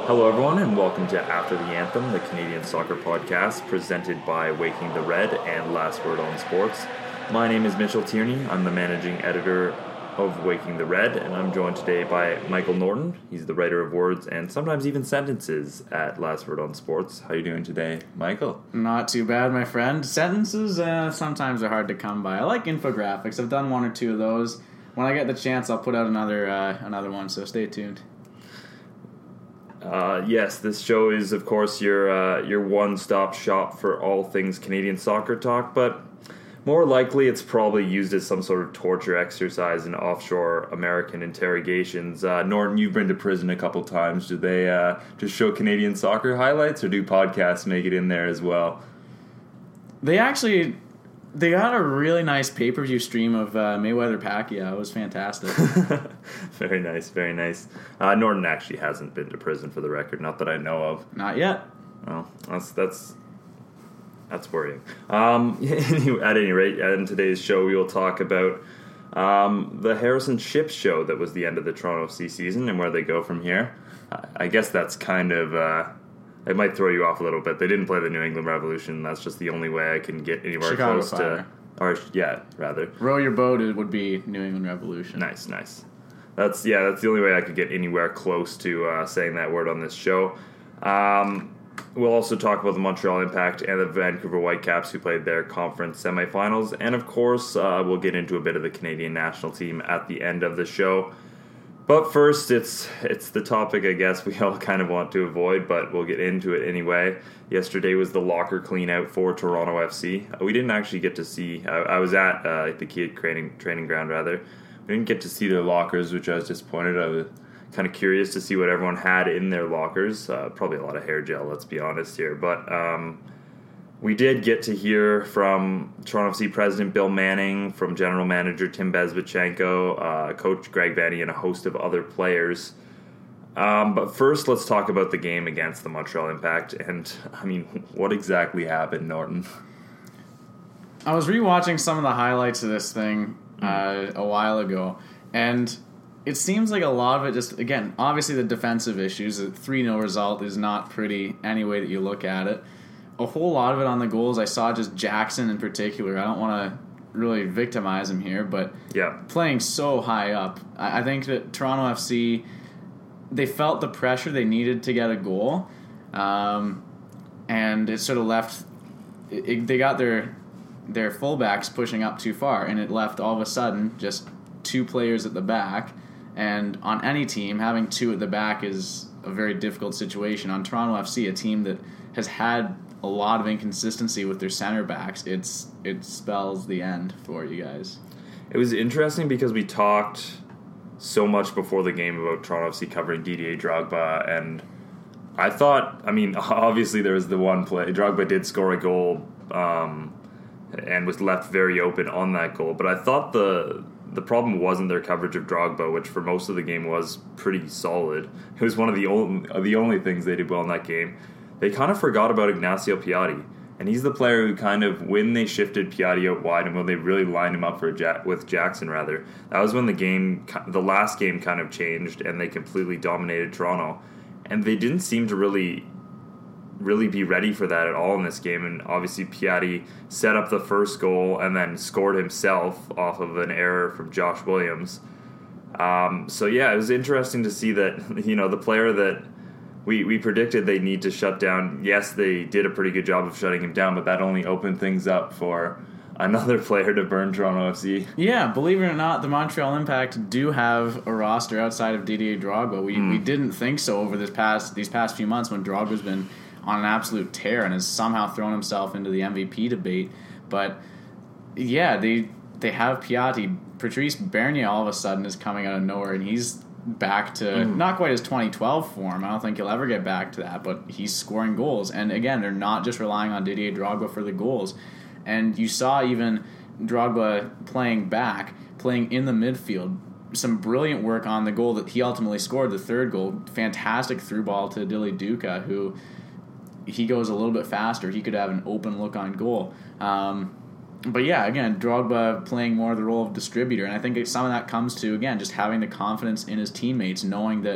Hello, everyone, and welcome to After the Anthem, the Canadian soccer podcast presented by Waking the Red and Last Word on Sports. My name is Mitchell Tierney. I'm the managing editor of Waking the Red, and I'm joined today by Michael Norton. He's the writer of words and sometimes even sentences at Last Word on Sports. How are you doing today, Michael? Not too bad, my friend. Sentences sometimes are hard to come by. I like infographics. I've done one or two of those. When I get the chance, I'll put out another one, so stay tuned. Yes, this show is, of course, your one-stop shop for all things Canadian soccer talk, but more likely it's probably used as some sort of torture exercise in offshore American interrogations. Norton, you've been to prison a couple times. Do they just show Canadian soccer highlights, or do podcasts make it in there as well? They got a really nice pay-per-view stream of Mayweather-Pacquiao. It was fantastic. Very nice, very nice. Norton actually hasn't been to prison, for the record, not that I know of. Not yet. Well, that's worrying. At any rate, in today's show, we will talk about the Harrison Ships show that was the end of the Toronto FC season and where they go from here. I guess that's kind of... it might throw you off a little bit. They didn't play the New England Revolution. That's just the only way I can get anywhere Chicago close Fire. Rather. Row your boat, it would be New England Revolution. Nice. That's the only way I could get anywhere close to saying that word on this show. We'll also talk about the Montreal Impact and the Vancouver Whitecaps, who played their conference semifinals. And, of course, we'll get into a bit of the Canadian national team at the end of the show. But first, it's the topic, I guess, we all kind of want to avoid, but we'll get into it anyway. Yesterday was the locker clean-out for Toronto FC. We didn't actually get to see... I was at the Key training ground, rather. We didn't get to see their lockers, which I was disappointed. I was kind of curious to see what everyone had in their lockers. Probably a lot of hair gel, let's be honest here. But we did get to hear from Toronto FC President Bill Manning, from General Manager Tim Bezbatchenko, Coach Greg Vanney, and a host of other players. But first, let's talk about the game against the Montreal Impact. And, I mean, what exactly happened, Norton? I was rewatching some of the highlights of this thing a while ago, and it seems like a lot of it just, again, obviously the defensive issues. A 3-0 result is not pretty any way that you look at it. A whole lot of it on the goals, I saw just Jackson in particular. I don't want to really victimize him here, but playing so high up. I think that Toronto FC, they felt the pressure they needed to get a goal, and it sort of left... They got their fullbacks pushing up too far, and it left all of a sudden just two players at the back. And on any team, having two at the back is a very difficult situation. On Toronto FC, a team that has had a lot of inconsistency with their center backs, it spells the end for you guys. It was interesting because we talked so much before the game about Toronto FC covering Didier Drogba, and I thought, I mean, obviously there was the one play. Drogba did score a goal and was left very open on that goal, but I thought the problem wasn't their coverage of Drogba, which for most of the game was pretty solid. It was one of the only things they did well in that game. They kind of forgot about Ignacio Piatti, and he's the player who kind of, when they shifted Piatti out wide and when they really lined him up with Jackson, rather, that was when the last game kind of changed and they completely dominated Toronto. And they didn't seem to really be ready for that at all in this game, and obviously Piatti set up the first goal and then scored himself off of an error from Josh Williams. So yeah, it was interesting to see that, the player that we predicted they need to shut down, yes, they did a pretty good job of shutting him down, but that only opened things up for another player to burn Toronto FC. Yeah, believe it or not, the Montreal Impact do have a roster outside of Didier Drogba. We didn't think so over these past few months when Drogba's been on an absolute tear and has somehow thrown himself into the MVP debate. But yeah, they have Piatti. Patrice Bernier all of a sudden is coming out of nowhere, and he's back to not quite his 2012 form. I don't think he'll ever get back to that, but he's scoring goals. And again, they're not just relying on Didier Drogba for the goals. And you saw even Drogba playing in the midfield. Some brilliant work on the goal that he ultimately scored, the third goal. Fantastic through ball to Dili Duka, who he goes a little bit faster. He could have an open look on goal. But yeah, again, Drogba playing more of the role of distributor. And I think some of that comes to, again, just having the confidence in his teammates, knowing that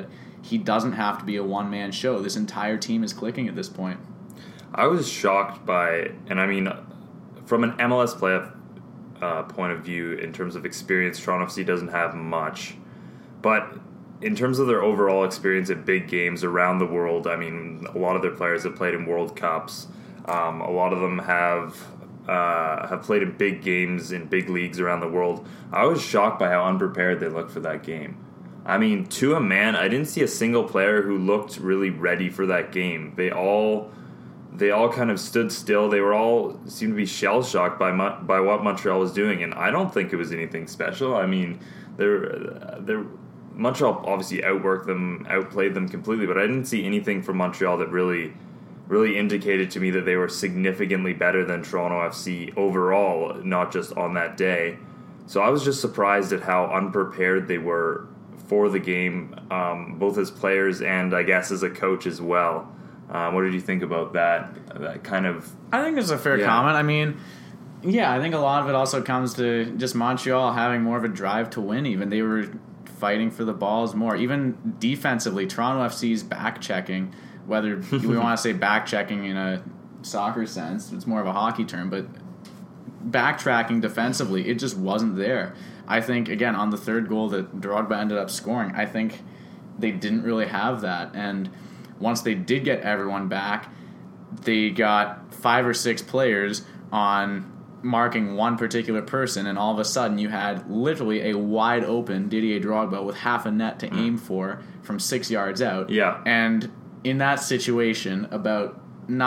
he doesn't have to be a one-man show. This entire team is clicking at this point. I was shocked by, and I mean, from an MLS playoff point of view, in terms of experience, Toronto FC doesn't have much. But in terms of their overall experience at big games around the world, I mean, a lot of their players have played in World Cups. A lot of them have played in big games in big leagues around the world. I was shocked by how unprepared they looked for that game. I mean, to a man, I didn't see a single player who looked really ready for that game. They all kind of stood still. They were all seemed to be shell shocked by what Montreal was doing, and I don't think it was anything special. I mean, Montreal obviously outplayed them completely, but I didn't see anything from Montreal that really indicated to me that they were significantly better than Toronto FC overall, not just on that day. So I was just surprised at how unprepared they were for the game, both as players and I guess as a coach as well. What did you think about that? That kind of... I think it's a fair comment. I mean, yeah, I think a lot of it also comes to just Montreal having more of a drive to win even. They were fighting for the balls more. Even defensively, Toronto FC's back-checking, whether we want to say back-checking in a soccer sense, it's more of a hockey term, but backtracking defensively, it just wasn't there. I think, again, on the third goal that Drogba ended up scoring, I think they didn't really have that. And once they did get everyone back, they got 5 or 6 players on marking one particular person, and all of a sudden you had literally a wide open Didier Drogba with half a net to aim for from 6 yards out. Yeah. And in that situation, about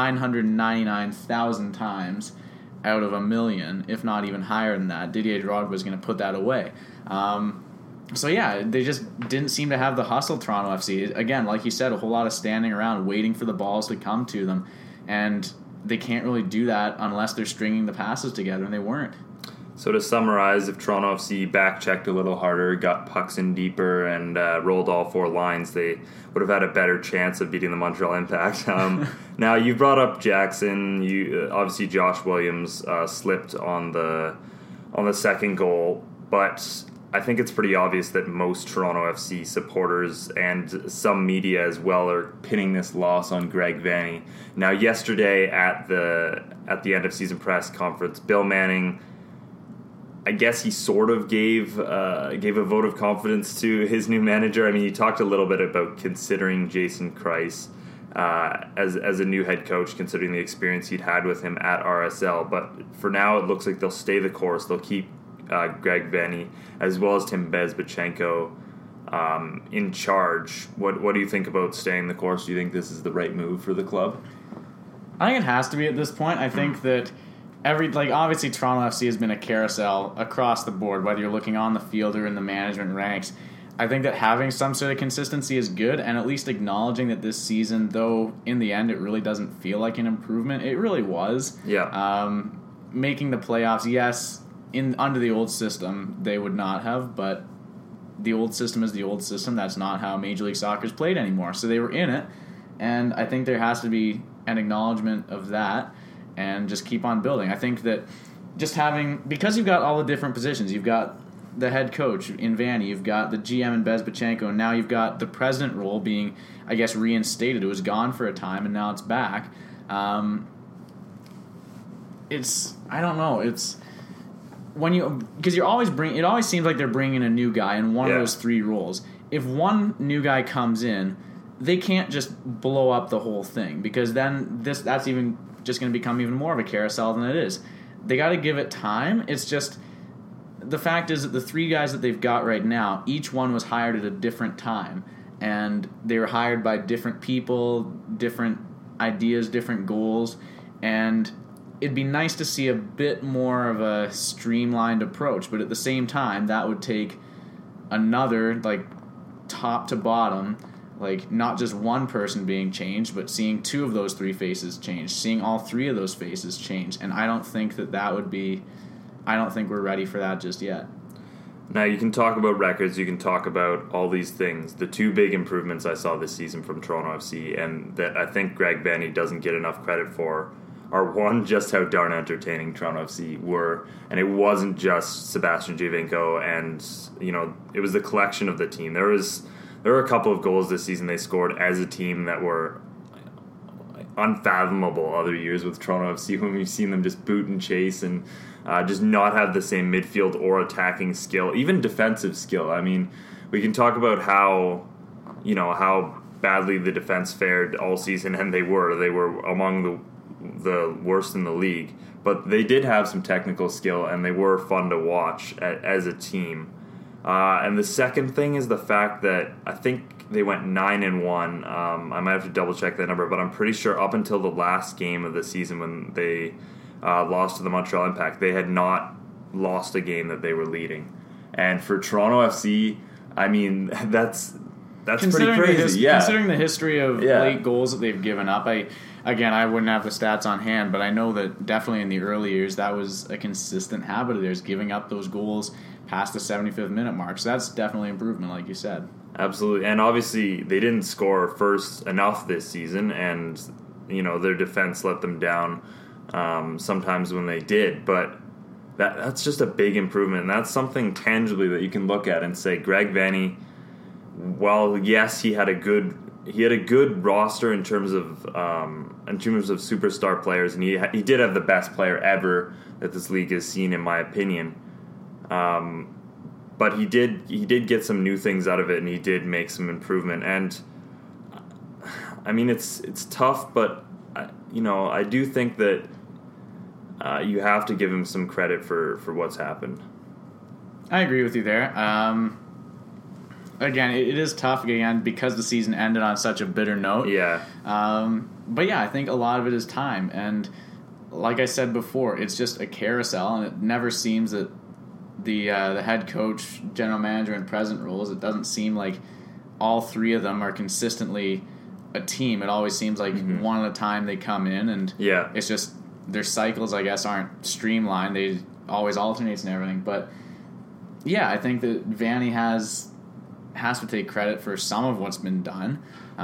999,000 times out of 1 million, if not even higher than that, Didier Drogba was going to put that away. So yeah, they just didn't seem to have the hustle, Toronto FC. Again, like you said, a whole lot of standing around waiting for the balls to come to them, and they can't really do that unless they're stringing the passes together, and they weren't. So to summarize, if Toronto FC back-checked a little harder, got pucks in deeper, and rolled all 4 lines, they would have had a better chance of beating the Montreal Impact. Now, you brought up Jackson. Obviously, Josh Williams slipped on the second goal, but I think it's pretty obvious that most Toronto FC supporters and some media as well are pinning this loss on Greg Vanney. Now, yesterday at the end of season press conference, Bill Manning, I guess he sort of gave a vote of confidence to his new manager. I mean, he talked a little bit about considering Jason Kreis as a new head coach, considering the experience he'd had with him at RSL. But for now, it looks like they'll stay the course. They'll keep Greg Vanney as well as Tim Bezbatchenko in charge. What do you think about staying the course? Do you think this is the right move for the club? I think it has to be at this point. I think that obviously Toronto FC has been a carousel across the board, whether you're looking on the field or in the management ranks. I think that having some sort of consistency is good, and at least acknowledging that this season, though in the end it really doesn't feel like an improvement, it really was. Yeah. Making the playoffs, yes, under the old system they would not have, but the old system is the old system. That's not how Major League Soccer's played anymore. So they were in it, and I think there has to be an acknowledgement of that and just keep on building. I think that just because you've got all the different positions, you've got the head coach in Vanney, you've got the GM in Bezbatchenko, and now you've got the president role being, I guess, reinstated. It was gone for a time, and now it's back. I don't know. It's because it always seems like they're bringing a new guy in one of those 3 roles. If one new guy comes in, they can't just blow up the whole thing, because then that's even just going to become even more of a carousel than it is. They got to give it time. It's just the fact is that the 3 guys that they've got right now, each one was hired at a different time, and they were hired by different people, different ideas, different goals, and it'd be nice to see a bit more of a streamlined approach, but at the same time, that would take another, top to bottom, not just one person being changed, but seeing 2 of those 3 faces change, seeing all 3 of those faces change, and I don't think that would be... I don't think we're ready for that just yet. Now, you can talk about records, you can talk about all these things. The 2 big improvements I saw this season from Toronto FC, and that I think Greg Vanney doesn't get enough credit for, are one, just how darn entertaining Toronto FC were, and it wasn't just Sebastian Giovinco, and it was the collection of the team. There was there were a couple of goals this season they scored as a team that were unfathomable other years with Toronto FC when we've seen them just boot and chase and just not have the same midfield or attacking skill, even defensive skill. I mean, we can talk about how badly the defense fared all season, and they were among the worst in the league, but they did have some technical skill and they were fun to watch as a team. And the second thing is the fact that I think they went 9-1. I might have to double check that number, but I'm pretty sure up until the last game of the season when they lost to the Montreal Impact, they had not lost a game that they were leading. And for Toronto FC, I mean, that's pretty crazy. Considering the history of late goals that they've given up, I wouldn't have the stats on hand, but I know that definitely in the early years that was a consistent habit of theirs, giving up those goals past the 75th minute mark. So that's definitely improvement, like you said. Absolutely. And obviously they didn't score first enough this season, and their defense let them down sometimes when they did, but that's just a big improvement, and that's something tangibly that you can look at and say Greg Vanney, well, yes, he had a good roster in terms of superstar players, and he did have the best player ever that this league has seen, in my opinion. But he did get some new things out of it, and he did make some improvement. And I mean, it's tough, but I do think that you have to give him some credit for what's happened. I agree with you there. Again, it is tough again because the season ended on such a bitter note. Yeah. But yeah, I think a lot of it is time, and like I said before, it's just a carousel, and it never seems that the head coach, general manager, and president roles, it doesn't seem like all three of them are consistently a team. It always seems like one at a time they come in, and it's just their cycles, I guess, aren't streamlined. They always alternates and everything. But yeah, I think that Vanney has to take credit for some of what's been done.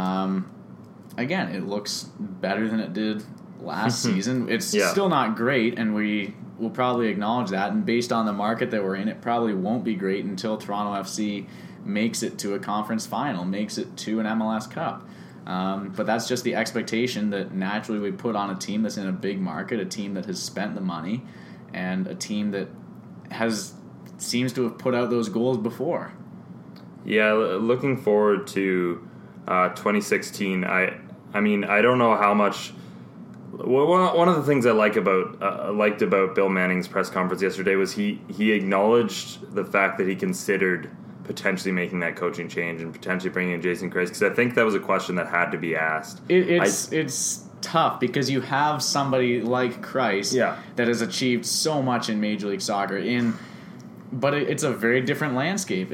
Again, it looks better than it did last season. It's still not great, and we will probably acknowledge that. And based on the market that we're in, it probably won't be great until Toronto FC makes it to a conference final, makes it to an MLS Cup. But that's just the expectation that naturally we put on a team that's in a big market, a team that has spent the money, and a team that seems to have put out those goals before. Yeah, looking forward to 2016. I mean, I don't know how much. One of the things I liked about Bill Manning's press conference yesterday was he acknowledged the fact that he considered potentially making that coaching change and potentially bringing in Jason Kreis, because I think that was a question that had to be asked. It's tough because you have somebody like Kreis that has achieved so much in Major League Soccer, but it's a very different landscape.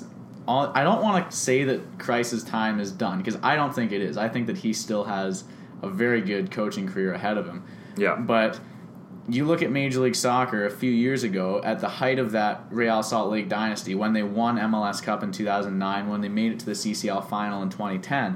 I don't want to say that Kreis's time is done, because I don't think it is. I think that he still has a very good coaching career ahead of him. Yeah. But you look at Major League Soccer a few years ago, at the height of that Real Salt Lake dynasty, when they won MLS Cup in 2009, when they made it to the CCL final in 2010,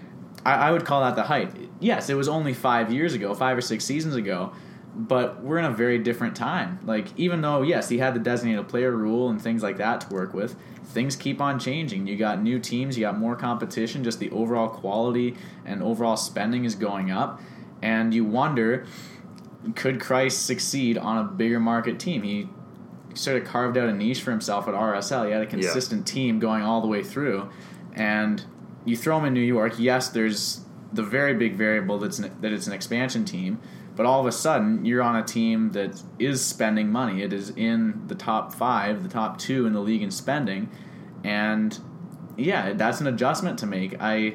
I would call that the height. Yes, it was only 5 years ago, 5 or 6 seasons ago, but we're in a very different time. Like, even though, yes, he had the designated player rule and things like that to work with, things keep on changing. You got new teams, you got more competition, just the overall quality and overall spending is going up, and you wonder, could Kreis succeed on a bigger market team? He sort of carved out a niche for himself at RSL. He had a consistent team going all the way through, and you throw him in New York. Yes, there's the very big variable that it's an expansion team, but all of a sudden you're on a team that is spending money. It is in the top 5, the top 2 in the league in spending, and yeah, that's an adjustment to make. I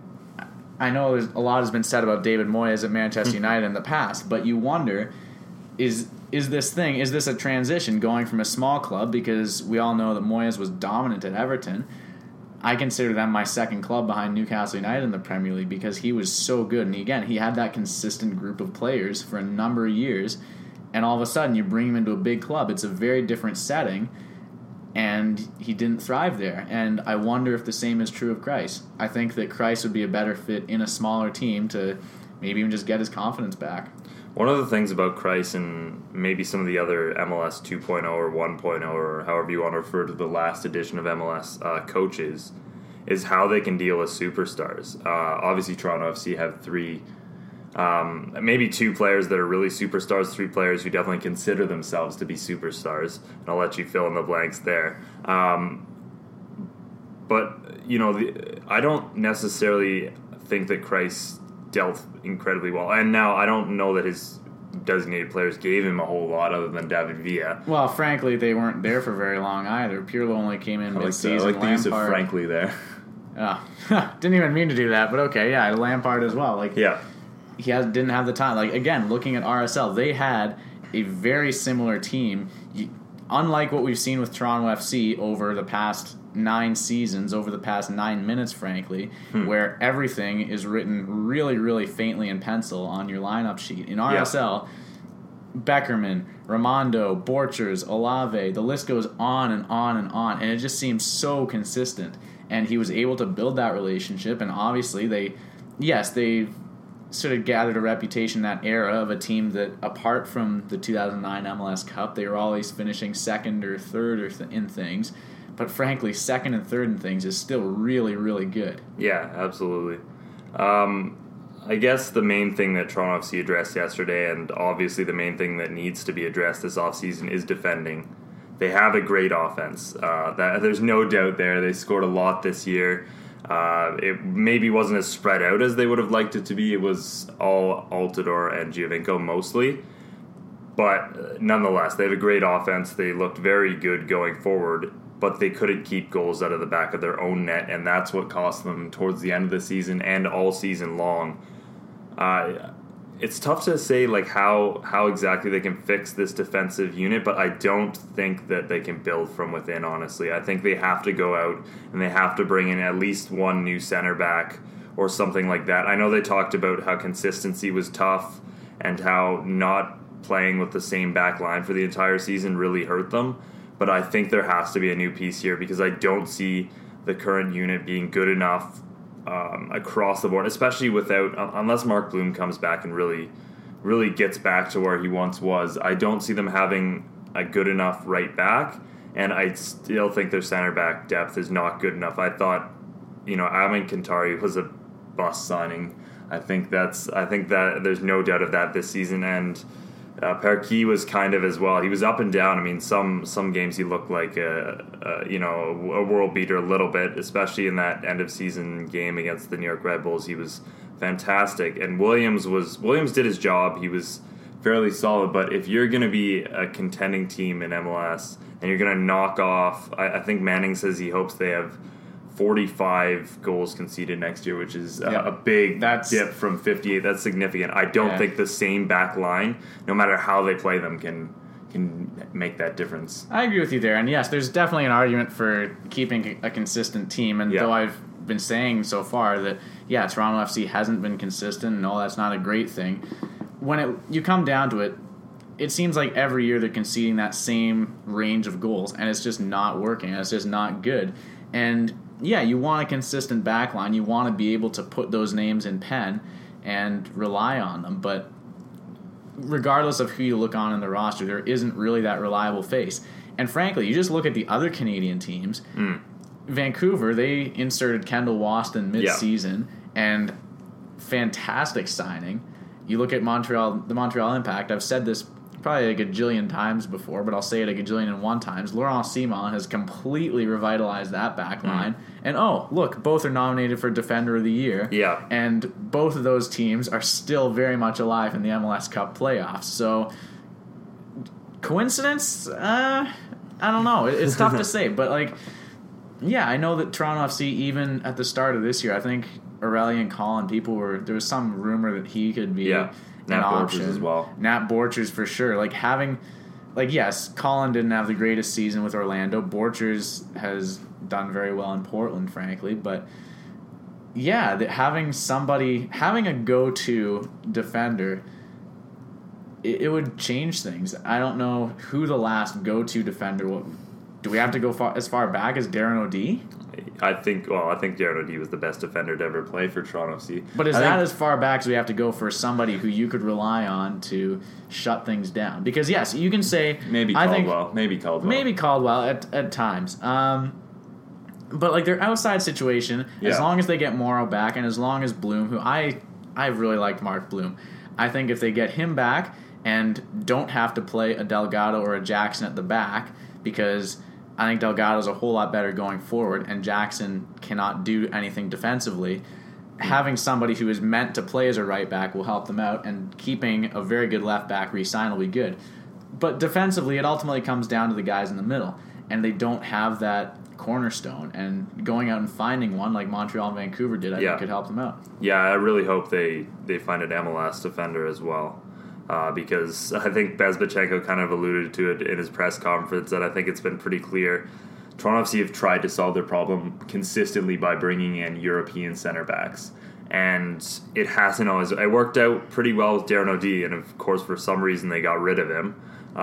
know a lot has been said about David Moyes at Manchester United in the past, but you wonder, is this a transition going from a small club, because we all know that Moyes was dominant at Everton. I consider them my second club behind Newcastle United in the Premier League, because he was so good. And again, he had that consistent group of players for a number of years, and all of a sudden you bring him into a big club. It's a very different setting, and he didn't thrive there. And I wonder if the same is true of Kreis. I think that Kreis would be a better fit in a smaller team to maybe even just get his confidence back. One of the things about Kreis and maybe some of the other MLS 2.0 or 1.0 or however you want to refer to the last edition of MLS coaches is how they can deal with superstars. Obviously, Toronto FC have three, maybe two players that are really superstars, three players who definitely consider themselves to be superstars, and I'll let you fill in the blanks there. But, I don't necessarily think that Christ dealt incredibly well. And now I don't know that his designated players gave him a whole lot other than David Villa. Well, frankly, they weren't there for very long either. Pirlo only came in mid-season. I like the use of frankly there. Didn't even mean to do that, but okay, yeah, Lampard as well. Yeah. He didn't have the time. Again, looking at RSL, they had a very similar team. Unlike what we've seen with Toronto FC over the past 9 seasons, over the past 9 minutes, frankly, where everything is written really, really faintly in pencil on your lineup sheet. In RSL, Beckerman, Raimondo, Borchers, Olave, the list goes on and on and on, and it just seems so consistent. And he was able to build that relationship, and obviously they sort of gathered a reputation that era of a team that, apart from the 2009 MLS Cup, they were always finishing second or third in things. But frankly, second and third in things is still really, really good. Yeah, absolutely. I guess the main thing that Toronto FC addressed yesterday, and obviously the main thing that needs to be addressed this offseason, is defending. They have a great offense. There's no doubt there. They scored a lot this year. It maybe wasn't as spread out as they would have liked it to be. It was all Altidore and Giovinco mostly. But nonetheless, they have a great offense. They looked very good going forward, but they couldn't keep goals out of the back of their own net, and that's what cost them towards the end of the season and all season long. It's tough to say how exactly they can fix this defensive unit, but I don't think that they can build from within, honestly. I think they have to go out and they have to bring in at least one new center back or something like that. I know they talked about how consistency was tough and how not playing with the same back line for the entire season really hurt them, but I think there has to be a new piece here because I don't see the current unit being good enough across the board, especially unless Mark Bloom comes back and really gets back to where he once was. I don't see them having a good enough right back, and I still think their center back depth is not good enough. I thought, Amin Kantari was a bust signing. I think that there's no doubt of that this season, and Perquis was kind of as well. He was up and down. I mean, some games he looked like a world beater a little bit, especially in that end of season game against the New York Red Bulls. He was fantastic, and Williams did his job. He was fairly solid. But if you're going to be a contending team in MLS and you're going to knock off, I think Manning says he hopes they have 45 goals conceded next year, which is a big dip from 58. That's significant. I don't think the same back line, no matter how they play them, can make that difference. I agree with you there. And yes, there's definitely an argument for keeping a consistent team. And though I've been saying so far that, Toronto FC hasn't been consistent, and that's not a great thing. When you come down to it, it seems like every year they're conceding that same range of goals, and it's just not working. It's just not good. And you want a consistent backline. You want to be able to put those names in pen and rely on them. But regardless of who you look on in the roster, there isn't really that reliable face. And frankly, you just look at the other Canadian teams. Vancouver, they inserted Kendall Waston mid-season, and fantastic signing. You look at the Montreal Impact. I've said this probably a gajillion times before, but I'll say it a gajillion and one times. Laurent Simon has completely revitalized that back line. And look, both are nominated for Defender of the Year. Yeah. And both of those teams are still very much alive in the MLS Cup playoffs. So, coincidence? I don't know. It's tough to say. But, I know that Toronto FC, even at the start of this year, I think Aurelien Collin, there was some rumor that he could be Nat Borchers as well. Nat Borchers for sure. Yes, Collin didn't have the greatest season with Orlando. Borchers has done very well in Portland, frankly. But, having a go-to defender, it would change things. I don't know who the last go-to defender was. Do we have to go as far back as Darren O'Dea? I think Darren O'Dea was the best defender to ever play for Toronto FC. But is that as far back as we have to go for somebody who you could rely on to shut things down? Because, yes, you can say... Maybe Caldwell at times. But like their outside situation, as Yeah. long as they get Morrow back, and as long as Bloom, who I really liked Mark Bloom, I think if they get him back and don't have to play a Delgado or a Jackson at the back, because I think Delgado's a whole lot better going forward, and Jackson cannot do anything defensively. Having somebody who is meant to play as a right back will help them out, and keeping a very good left back re-sign will be good. But defensively, it ultimately comes down to the guys in the middle, and they don't have that cornerstone. And going out and finding one like Montreal and Vancouver did, I think could help them out. Yeah, I really hope they find an MLS defender as well. Because I think Bezbachenko kind of alluded to it in his press conference that I think it's been pretty clear. Toronto FC have tried to solve their problem consistently by bringing in European center backs. And it hasn't always... It worked out pretty well with Darren O'Dea, and of course for some reason they got rid of him.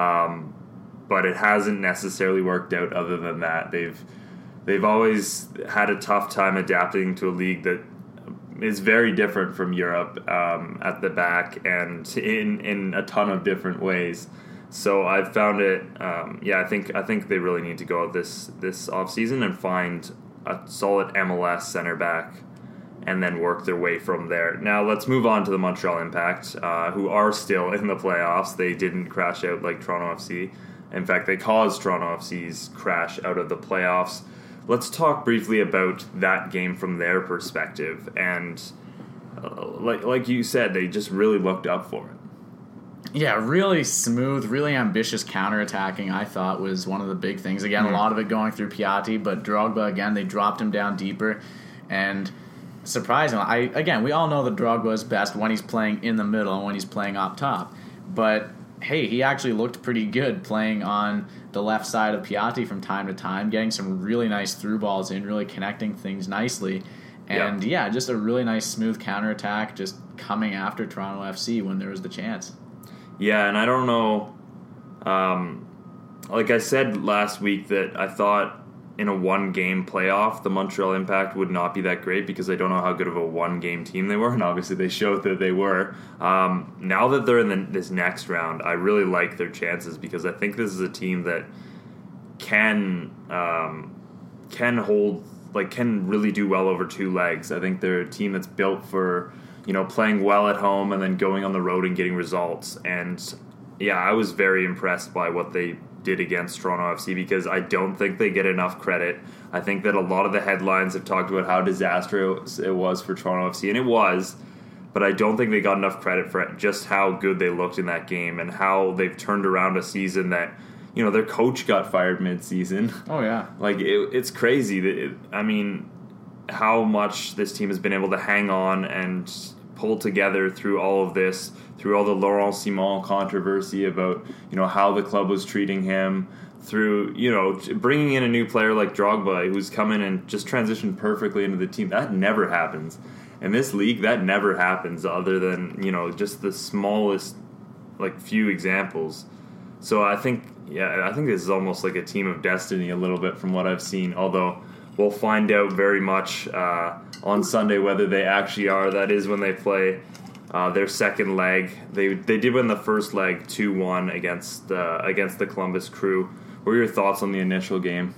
But it hasn't necessarily worked out other than that. They've always had a tough time adapting to a league that is very different from Europe at the back and in a ton of different ways. So I've found it. I think they really need to go out this offseason and find a solid MLS center back, and then work their way from there. Now let's move on to the Montreal Impact, who are still in the playoffs. They didn't crash out like Toronto FC. In fact, they caused Toronto FC's crash out of the playoffs. Let's talk briefly about that game from their perspective. And like you said, they just really looked up for it. Yeah, really smooth, really ambitious counterattacking, I thought, was one of the big things. Again, a lot of it going through Piatti, but Drogba, again, they dropped him down deeper. And surprisingly, we all know that Drogba is best when he's playing in the middle and when he's playing up top. But, hey, he actually looked pretty good playing on the left side of Piatti from time to time, getting some really nice through balls in, really connecting things nicely. And, just a really nice, smooth counterattack, just coming after Toronto FC when there was the chance. Yeah, and I don't know, like I said last week that I thought in a one-game playoff, the Montreal Impact would not be that great because I don't know how good of a one-game team they were, and obviously they showed that they were. Now that they're in this next round, I really like their chances because I think this is a team that can really do well over two legs. I think they're a team that's built for playing well at home and then going on the road and getting results. And I was very impressed by what they did against Toronto FC because I don't think they get enough credit. I think that a lot of the headlines have talked about how disastrous it was for Toronto FC, and it was, but I don't think they got enough credit for just how good they looked in that game and how they've turned around a season that, their coach got fired mid-season. Oh, yeah. Like, it's crazy. How much this team has been able to hang on and pull together through all of this, through all the Laurent Simon controversy about, how the club was treating him, through, bringing in a new player like Drogba who's come in and just transitioned perfectly into the team. That never happens. In this league, that never happens other than, just the smallest, few examples. So I think this is almost like a team of destiny a little bit from what I've seen, although we'll find out very much on Sunday whether they actually are. That is when they play their second leg. They did win the first leg 2-1 against the Columbus Crew. What were your thoughts on the initial game?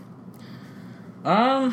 I'd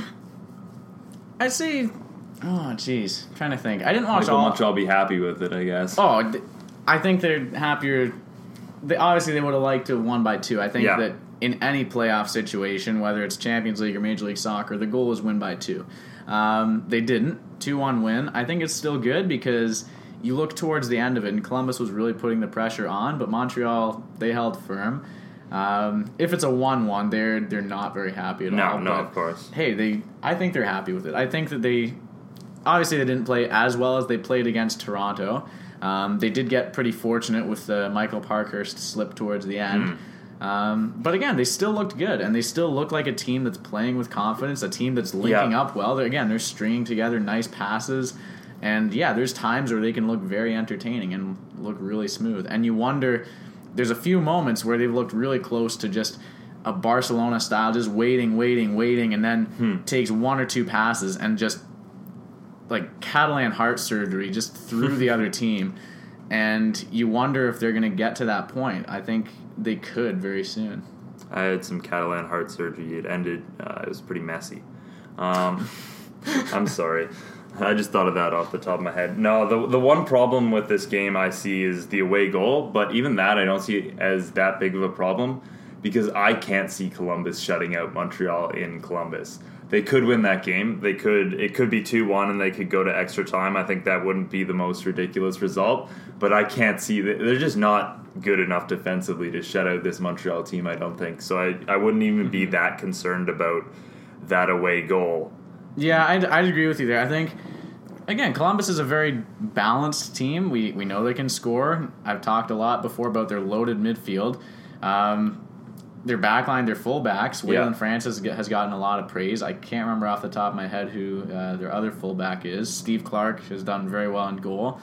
say, I'm trying to think. I didn't watch all. Montreal be happy with it, I guess. Oh, I think they're happier. Obviously, they would have liked to have won by 2. I think that in any playoff situation, whether it's Champions League or Major League Soccer, the goal is win by 2. They didn't. 2-1 win. I think it's still good because you look towards the end of it, and Columbus was really putting the pressure on, but Montreal, they held firm. If it's a 1-1, they're not very happy at all. No, of course. Hey, I think they're happy with it. I think that they didn't play as well as they played against Toronto. They did get pretty fortunate with the Michael Parkhurst slip towards the end. But again, they still looked good, and they still look like a team that's playing with confidence, a team that's linking up well. They're stringing together nice passes, and there's times where they can look very entertaining and look really smooth. And you wonder, there's a few moments where they've looked really close to just a Barcelona style, just waiting, and then takes one or two passes and just like Catalan heart surgery just through the other team. And you wonder if they're going to get to that point. I think they could very soon. I had some Catalan heart surgery. It ended, it was pretty messy. I'm sorry. I just thought of that off the top of my head. No, the one problem with this game I see is the away goal, but even that I don't see as that big of a problem because I can't see Columbus shutting out Montreal in Columbus. They could win that game. It could be 2-1 and they could go to extra time. I think that wouldn't be the most ridiculous result, but I can't see that. They're just not good enough defensively to shut out this Montreal team, I don't think. So I wouldn't even be that concerned about that away goal. Yeah, I'd agree with you there. I think, again, Columbus is a very balanced team. We know they can score. I've talked a lot before about their loaded midfield. Their backline, their fullbacks, Waylon Francis has gotten a lot of praise. I can't remember off the top of my head who their other fullback is. Steve Clark has done very well in goal.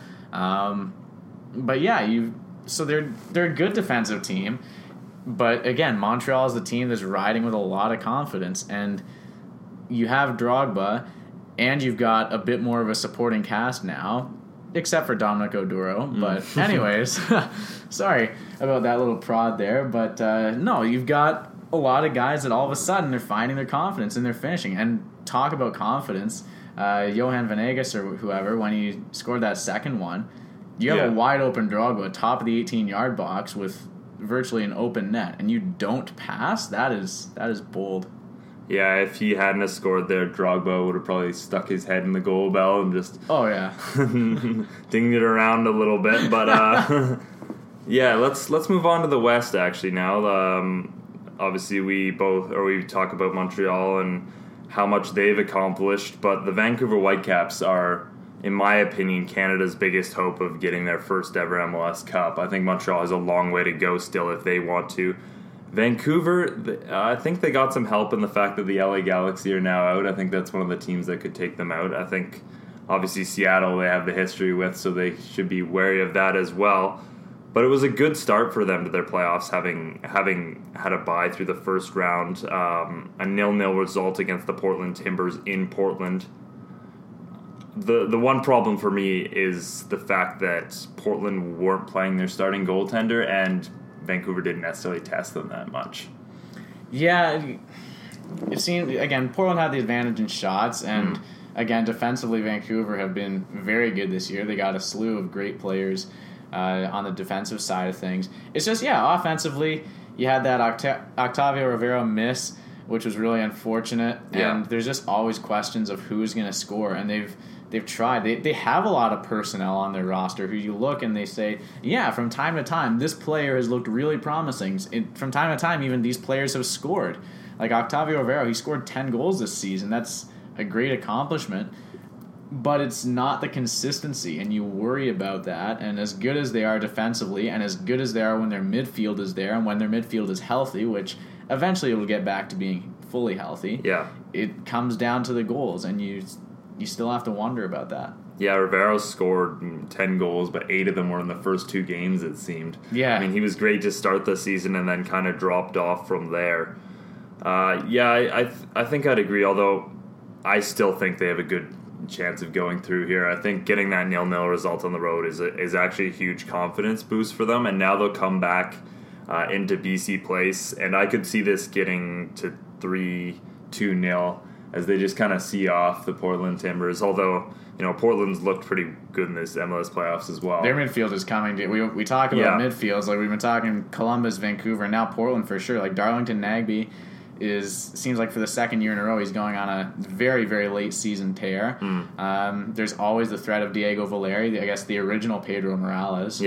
But yeah, so they're a good defensive team. But again, Montreal is the team that's riding with a lot of confidence, and you have Drogba, and you've got a bit more of a supporting cast now, except for Dominic Oduro. But anyways, sorry about that little prod there. But no, you've got a lot of guys that all of a sudden they're finding their confidence and they're finishing. And talk about confidence, Johan Venegas or whoever, when he scored that second one, you have a wide open Drogba, top of the 18-yard box with virtually an open net, and you don't pass. That is bold. Yeah, if he hadn't have scored there, Drogba would have probably stuck his head in the goal bell and just dinged it around a little bit. But yeah, let's move on to the West actually now. Obviously, we talk about Montreal and how much they've accomplished, but the Vancouver Whitecaps are, in my opinion, Canada's biggest hope of getting their first ever MLS Cup. I think Montreal has a long way to go still if they want to. Vancouver, I think they got some help in the fact that the LA Galaxy are now out. I think that's one of the teams that could take them out. I think, obviously, Seattle they have the history with, so they should be wary of that as well. But it was a good start for them to their playoffs, having had a bye through the first round. A 0-0 result against the Portland Timbers in Portland. The one problem for me is the fact that Portland weren't playing their starting goaltender, and Vancouver didn't necessarily test them that much. Yeah, it seemed, again, Portland had the advantage in shots, and again, defensively, Vancouver have been very good this year. They got a slew of great players on the defensive side of things. It's just, offensively, you had that Octavio Rivera miss, which was really unfortunate, and there's just always questions of who's going to score, and they've tried. They have a lot of personnel on their roster who you look and they say, from time to time, this player has looked really promising. From time to time, even these players have scored. Like Octavio Rivera, he scored 10 goals this season. That's a great accomplishment. But it's not the consistency, and you worry about that. And as good as they are defensively, and as good as they are when their midfield is there, and when their midfield is healthy, which eventually it will get back to being fully healthy, it comes down to the goals, and you still have to wonder about that. Yeah, Rivera scored 10 goals, but 8 of them were in the first 2 games, it seemed. Yeah. I mean, he was great to start the season and then kind of dropped off from there. I think I'd agree, although I still think they have a good chance of going through here. I think getting that 0-0 result on the road is actually a huge confidence boost for them, and now they'll come back into BC Place, and I could see this getting to 3-2-0 as they just kind of see off the Portland Timbers, although, Portland's looked pretty good in this MLS playoffs as well. Their midfield is coming. We talk about midfields, like we've been talking Columbus, Vancouver, and now Portland for sure. Like Darlington Nagbe seems like for the second year in a row he's going on a very, very late season tear. There's always the threat of Diego Valeri, I guess the original Pedro Morales.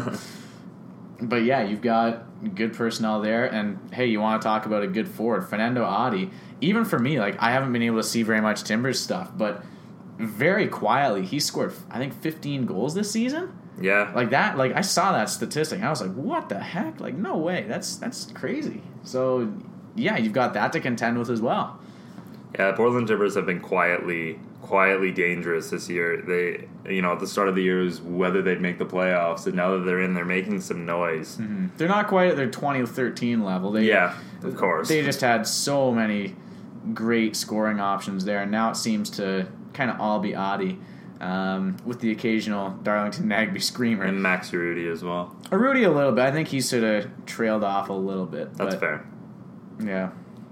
But you've got good personnel there, and hey, you want to talk about a good forward, Fernando Adi. Even for me, like, I haven't been able to see very much Timbers stuff, but very quietly, he scored, I think, 15 goals this season. Yeah. Like that, like, I saw that statistic, and I was like, what the heck? Like, no way. That's crazy. So, you've got that to contend with as well. Yeah, Portland Timbers have been quietly dangerous this year. They, at the start of the year was whether they'd make the playoffs, and now that they're in, they're making some noise. They're not quite at their 2013 level. Of course. They just had so many great scoring options there, and now it seems to kind of all be Adi, with the occasional Darlington Nagbe screamer. And Max Urruti as well. Urruti a little bit. I think he sort of trailed off a little bit. That's fair. Yeah.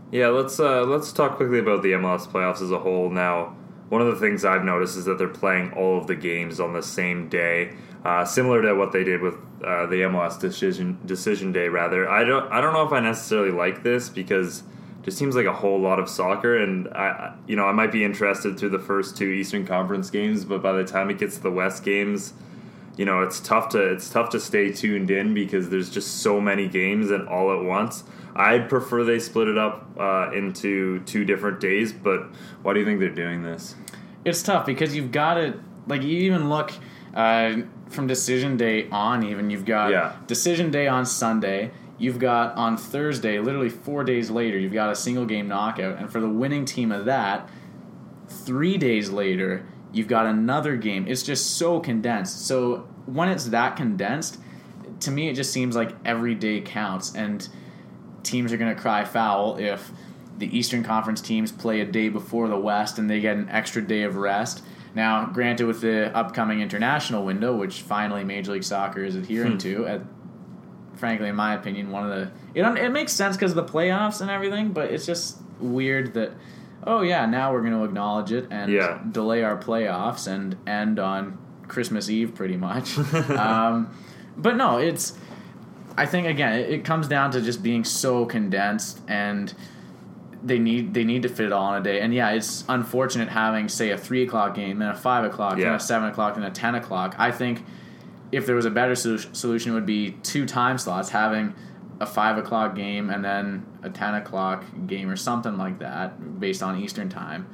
Yeah, let's talk quickly about the MLS playoffs as a whole. Now, one of the things I've noticed is that they're playing all of the games on the same day, similar to what they did with the MLS decision day. Rather, I don't know if I necessarily like this because it just seems like a whole lot of soccer, and I might be interested through the first two Eastern Conference games, but by the time it gets to the West games, it's tough to stay tuned in because there's just so many games and all at once. I'd prefer they split it up into 2 different days, but why do you think they're doing this? It's tough because you've got to, like, you even look from decision day on, even you've got decision day on Sunday, you've got on Thursday, literally 4 days later, you've got a single game knockout, and for the winning team of that, 3 days later, you've got another game. It's just so condensed. So when it's that condensed, to me, it just seems like every day counts, and teams are going to cry foul if the Eastern Conference teams play a day before the West and they get an extra day of rest. Now, granted, with the upcoming international window, which finally Major League Soccer is adhering to, frankly, in my opinion, one of the... It makes sense because of the playoffs and everything, but it's just weird that, now we're going to acknowledge it and delay our playoffs and end on Christmas Eve pretty much. But no, it's... I think, again, it comes down to just being so condensed, and they need to fit it all in a day. And, it's unfortunate having, say, a 3 o'clock game, then a 5 o'clock, then a 7 o'clock, then a 10 o'clock. I think if there was a better solution, it would be 2 time slots, having a 5 o'clock game and then a 10 o'clock game or something like that based on Eastern time.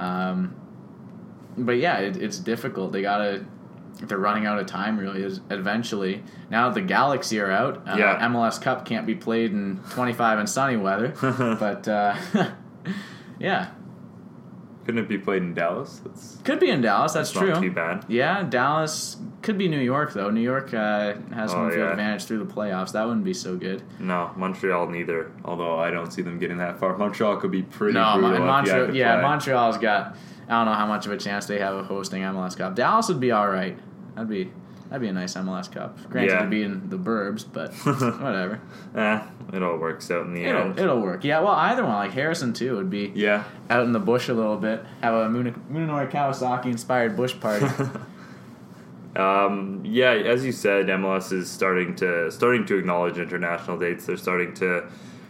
But, it's difficult. They got to... They're running out of time, really, eventually. Now that the Galaxy are out, MLS Cup can't be played in 25 and sunny weather. But, Couldn't it be played in Dallas? Could be in Dallas, that's true. Not too bad. Yeah, Dallas. Could be New York, though. New York has home field advantage through the playoffs. That wouldn't be so good. No, Montreal neither, although I don't see them getting that far. Montreal could be pretty brutal. Montreal's got... I don't know how much of a chance they have of hosting MLS Cup. Dallas would be all right. That'd be a nice MLS Cup. Granted, it'd be in the burbs, but whatever. It all works out in the end. It'll work. Yeah, well, either one, like Harrison too, would be out in the bush a little bit. Have a Munenori Kawasaki inspired bush party. As you said, MLS is starting to acknowledge international dates. They're starting to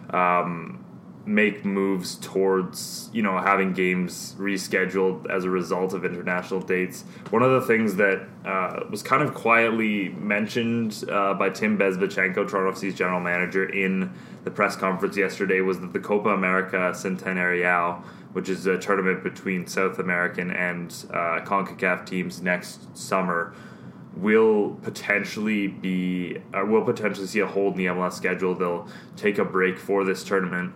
make moves towards having games rescheduled as a result of international dates. One of the things that was kind of quietly mentioned by Tim Bezbatchenko, Toronto FC's general manager, in the press conference yesterday was that the Copa America Centenarial, which is a tournament between South American and CONCACAF teams next summer, will potentially see a hold in the MLS schedule. They'll take a break for this tournament.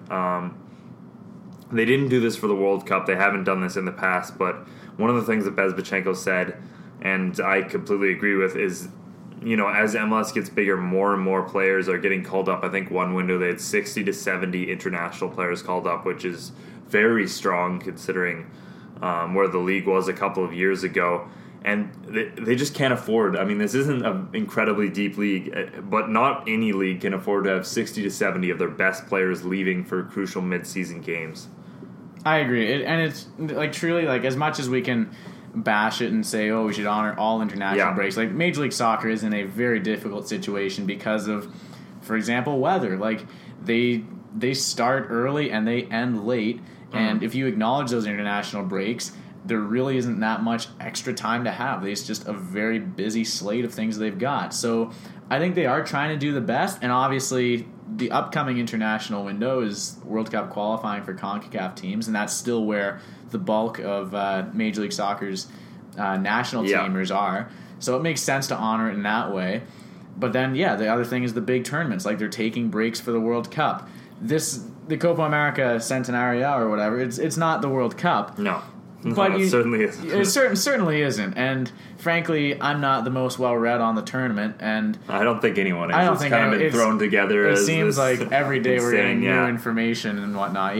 They didn't do this for the World Cup. They haven't done this in the past, but one of the things that Bezbatchenko said, and I completely agree with, is as MLS gets bigger, more and more players are getting called up. I think one window they had 60 to 70 international players called up, which is very strong considering where the league was a couple of years ago. And they just can't afford. I mean, this isn't an incredibly deep league, but not any league can afford to have 60 to 70 of their best players leaving for crucial mid-season games. I agree. And it's like truly, like, as much as we can bash it and say, we should honor all international breaks, like Major League Soccer is in a very difficult situation because of, for example, weather. Like, they start early and they end late, and if you acknowledge those international breaks, there really isn't that much extra time to have. It's just a very busy slate of things they've got. So I think they are trying to do the best, and obviously the upcoming international window is World Cup qualifying for CONCACAF teams, and that's still where the bulk of Major League Soccer's national teamers are. So it makes sense to honor it in that way. But then, the other thing is the big tournaments. Like, they're taking breaks for the World Cup. The Copa America Centenario or whatever, it's not the World Cup. No. But it certainly isn't. It certainly isn't. And frankly, I'm not the most well-read on the tournament. And I don't think anyone is. It's kind of been thrown together. It seems like every day we're getting new information and whatnot.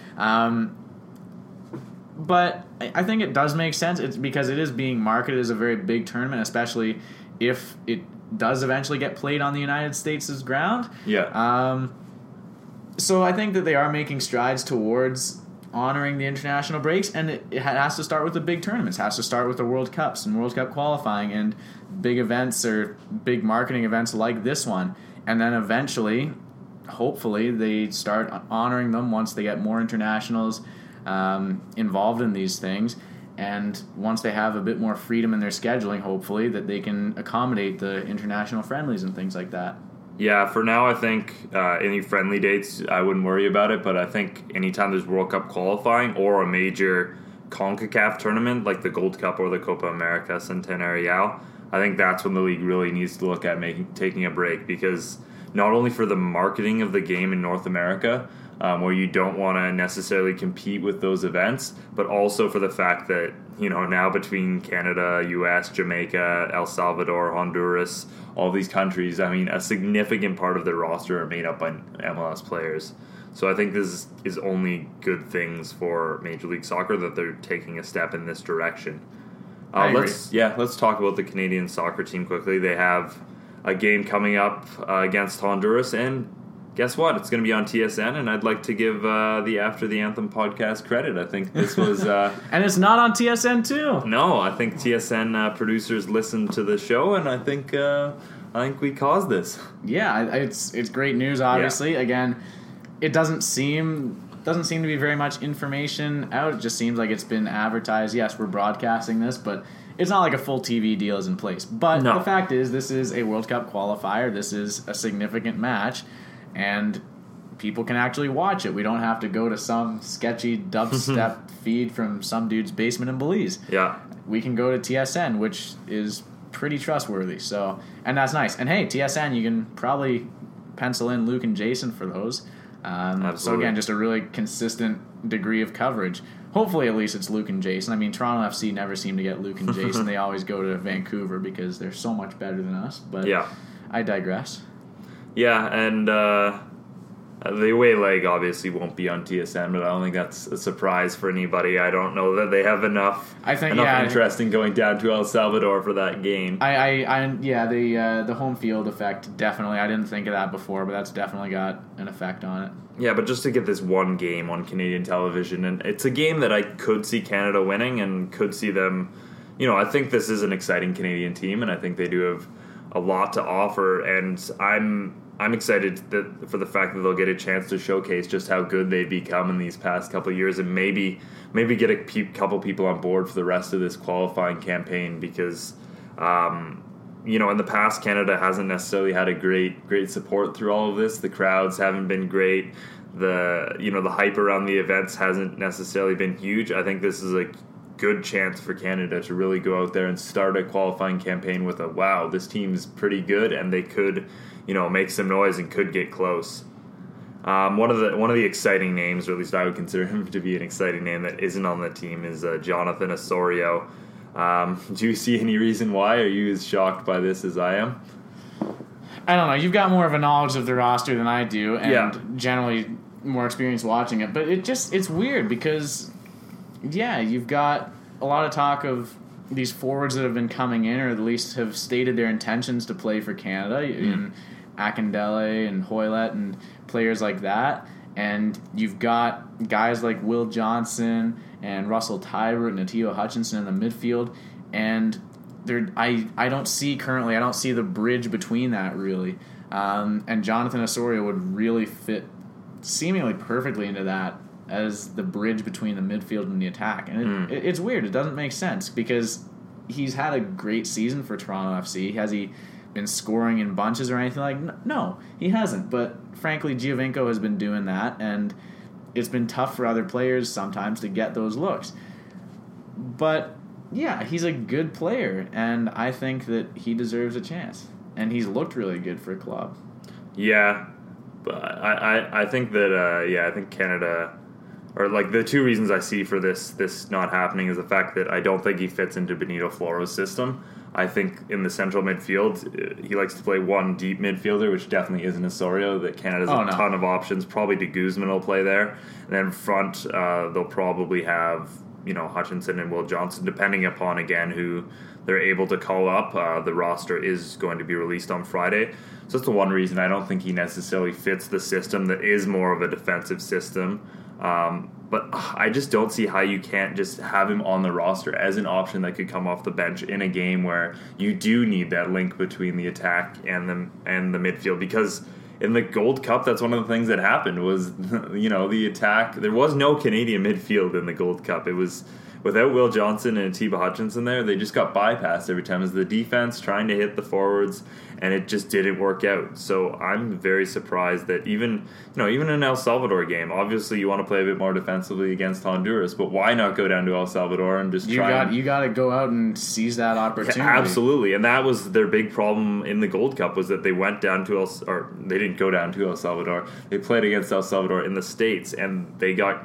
But I think it does make sense. It's because it is being marketed as a very big tournament, especially if it does eventually get played on the United States' ground. So I think that they are making strides towards honoring the international breaks, and it has to start with the big tournaments. It has to start with the World Cups and World Cup qualifying and big events or big marketing events like this one. And then eventually, hopefully, they start honoring them once they get more internationals involved in these things. And once they have a bit more freedom in their scheduling, hopefully, that they can accommodate the international friendlies and things like that. Yeah, for now, I think any friendly dates, I wouldn't worry about it. But I think anytime there's World Cup qualifying or a major CONCACAF tournament like the Gold Cup or the Copa America Centenarial, I think that's when the league really needs to look at taking a break, because not only for the marketing of the game in North America, where you don't want to necessarily compete with those events, but also for the fact that, now between Canada, US, Jamaica, El Salvador, Honduras, all these countries, a significant part of their roster are made up by MLS players. So I think this is only good things for Major League Soccer that they're taking a step in this direction. Let's talk about the Canadian soccer team quickly. They have a game coming up against Honduras, and guess what? It's going to be on TSN, and I'd like to give the After the Anthem podcast credit. I think this was... and it's not on TSN too. No, I think TSN producers listened to the show, and I think we caused this. Yeah, it's great news, obviously. Yeah. Again, it doesn't seem to be very much information out. It just seems like it's been advertised. Yes, we're broadcasting this, but it's not like a full TV deal is in place. But The fact is, this is a World Cup qualifier. This is a significant match, and people can actually watch it. We don't have to go to some sketchy dubstep feed from some dude's basement in Belize. Yeah. We can go to TSN, which is pretty trustworthy. So, and that's nice. And hey, TSN, you can probably pencil in Luke and Jason for those. So again, just a really consistent degree of coverage. Hopefully, at least it's Luke and Jason. Toronto FC never seem to get Luke and Jason. They always go to Vancouver because they're so much better than us. But yeah. I digress. Yeah, and the away leg obviously won't be on TSN, but I don't think that's a surprise for anybody. I don't know that they have enough interest in going down to El Salvador for that game. The home field effect, definitely. I didn't think of that before, but that's definitely got an effect on it. Yeah, but just to get this one game on Canadian television, and it's a game that I could see Canada winning and could see them, I think this is an exciting Canadian team, and I think they do have a lot to offer, and I'm excited for the fact that they'll get a chance to showcase just how good they've become in these past couple of years, and maybe get a couple people on board for the rest of this qualifying campaign, because in the past, Canada hasn't necessarily had a great support through all of this. The crowds haven't been great. The hype around the events hasn't necessarily been huge. I think this is a good chance for Canada to really go out there and start a qualifying campaign with wow, this team's pretty good, and they could, make some noise and could get close. One of the exciting names, or at least I would consider him to be an exciting name that isn't on the team, is Jonathan Osorio. Do you see any reason why? Are you as shocked by this as I am? I don't know. You've got more of a knowledge of the roster than I do, and generally more experience watching it. But it's weird because, you've got a lot of talk of these forwards that have been coming in, or at least have stated their intentions to play for Canada, in Akindele and Hoylett and players like that. And you've got guys like Will Johnson and Russell Tybert and Natio Hutchinson in the midfield, and I don't see the bridge between that really. And Jonathan Osorio would really fit seemingly perfectly into that as the bridge between the midfield and the attack. And it's weird. It doesn't make sense because he's had a great season for Toronto FC. Has he been scoring in bunches or anything like? No, he hasn't. But frankly, Giovinco has been doing that, and it's been tough for other players sometimes to get those looks. But yeah, he's a good player, and I think that he deserves a chance. And he's looked really good for a club. Yeah, but I think that I think Canada, or like the two reasons I see for this not happening is the fact that I don't think he fits into Benito Floro's system. I think in the central midfield, he likes to play one deep midfielder, which definitely isn't Osorio. That Canada's a ton of options. Probably De Guzman will play there. And then front, they'll probably have Hutchinson and Will Johnson, depending upon, again, who they're able to call up. The roster is going to be released on Friday. So that's the one reason I don't think he necessarily fits the system that is more of a defensive system. But I just don't see how you can't just have him on the roster as an option that could come off the bench in a game where you do need that link between the attack and the midfield. Because in the Gold Cup, that's one of the things that happened was, the attack. There was no Canadian midfield in the Gold Cup. It was without Will Johnson and Atiba Hutchinson there. They just got bypassed every time as the defense trying to hit the forwards, and it just didn't work out. So I'm very surprised that even an El Salvador game, obviously you want to play a bit more defensively against Honduras, but why not go down to El Salvador and just you got to go out and seize that opportunity. Yeah, absolutely, and that was their big problem in the Gold Cup, was that they went down to they didn't go down to El Salvador. They played against El Salvador in the States, and they got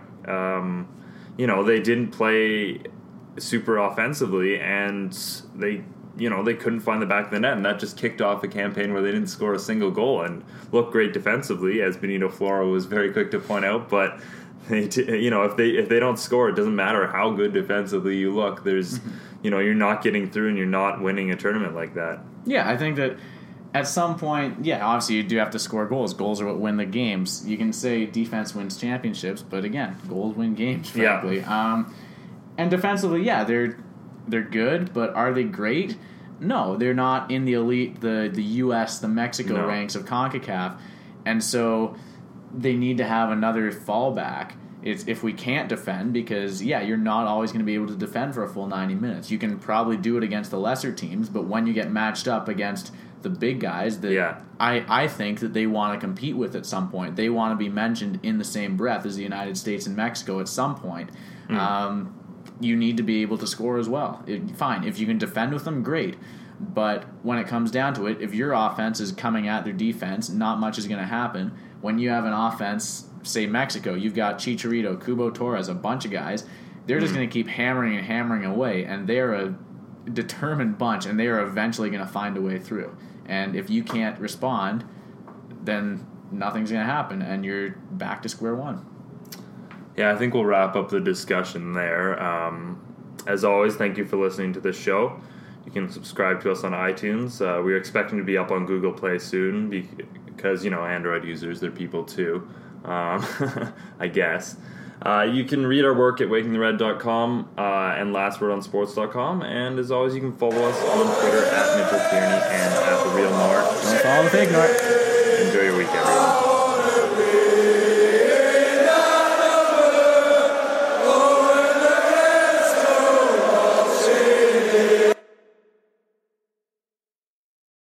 they didn't play super offensively, and they couldn't find the back of the net, and that just kicked off a campaign where they didn't score a single goal and looked great defensively, as Benito Floro was very quick to point out. But if they don't score, it doesn't matter how good defensively you look. There's you're not getting through, and you're not winning a tournament like that. Yeah, I think that at some point, obviously you do have to score goals. Goals are what win the games. You can say defense wins championships, but again, goals win games, frankly. Yeah. And defensively, they're good, but are they great? No, they're not in the elite, the U.S., the Mexico ranks of CONCACAF, and so they need to have another fallback. If we can't defend, because you're not always going to be able to defend for a full 90 minutes. You can probably do it against the lesser teams, but when you get matched up against the big guys that I think that they want to compete with at some point. They want to be mentioned in the same breath as the United States and Mexico at some point. You need to be able to score as well. Fine, if you can defend with them, great. But when it comes down to it, if your offense is coming at their defense, not much is going to happen. When you have an offense, say Mexico, you've got Chicharito, Cubo Torres, a bunch of guys. They're just going to keep hammering and hammering away, and they're a determined bunch, and they are eventually going to find a way through. And if you can't respond, then nothing's going to happen, and you're back to square one. Yeah, I think we'll wrap up the discussion there. As always, thank you for listening to this show. You can subscribe to us on iTunes. We're expecting to be up on Google Play soon because, Android users, they're people too, I guess. You can read our work at wakingthered.com and lastwordonsports.com. And as always, you can follow us on Twitter at Mitchell Kearney and at The Real Nort. Don't follow the fake Nort.